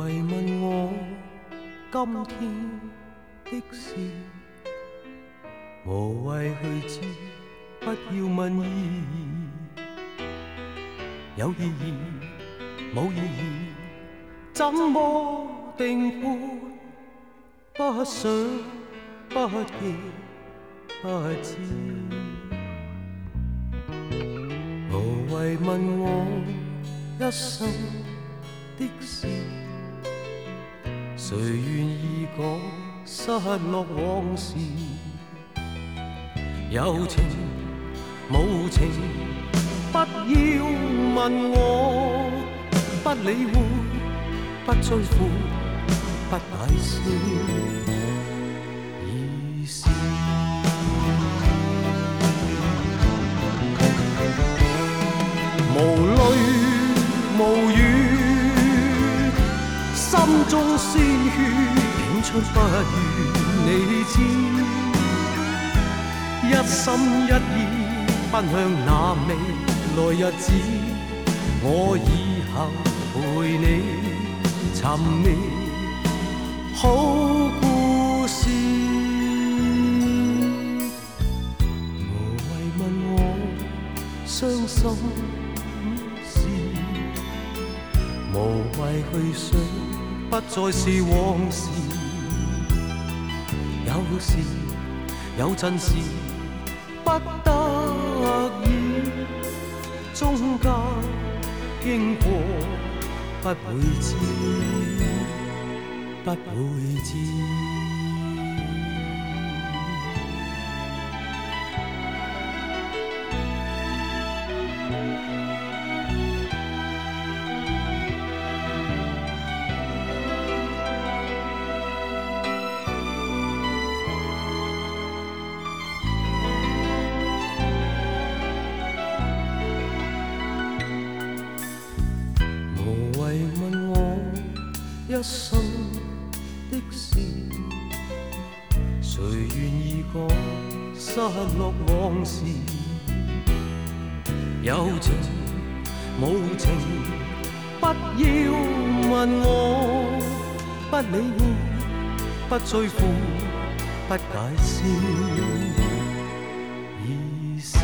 謂問我今天的事，無謂去知，不要問意義。有意義冇意義，怎麼定判？不想不記不知，無謂問我一生的事，誰願意講失落往事？有情無情，不要問我，不理會，不追悔，不解釋意思。無淚無語，心中鮮血竟出不如你知，一心一意奔向那未來日子，我以後陪你尋覓好故事。無謂問我傷心事，無謂去想不再是往事。有時有陣時不得已，中間經過不會知，不會知。一生的事，誰願意講失落往事？有情無情，不要問我，不理會，不追悔，不解釋意思。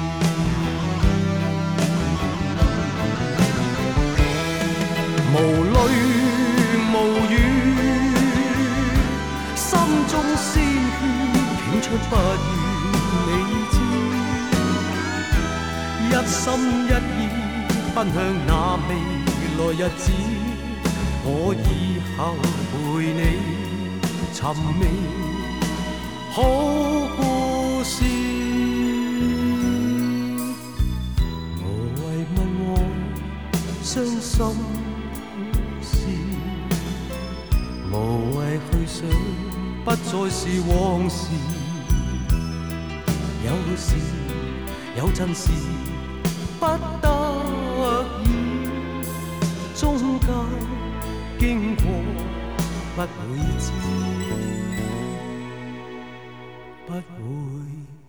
無淚無語，心中鮮血竟出不如你知，一心一意奔向那未來日子，我以後陪你尋覓好故事。無謂問我傷心事，無謂去想不再是往事。有時有陣時不得已，中間經過不會知，不會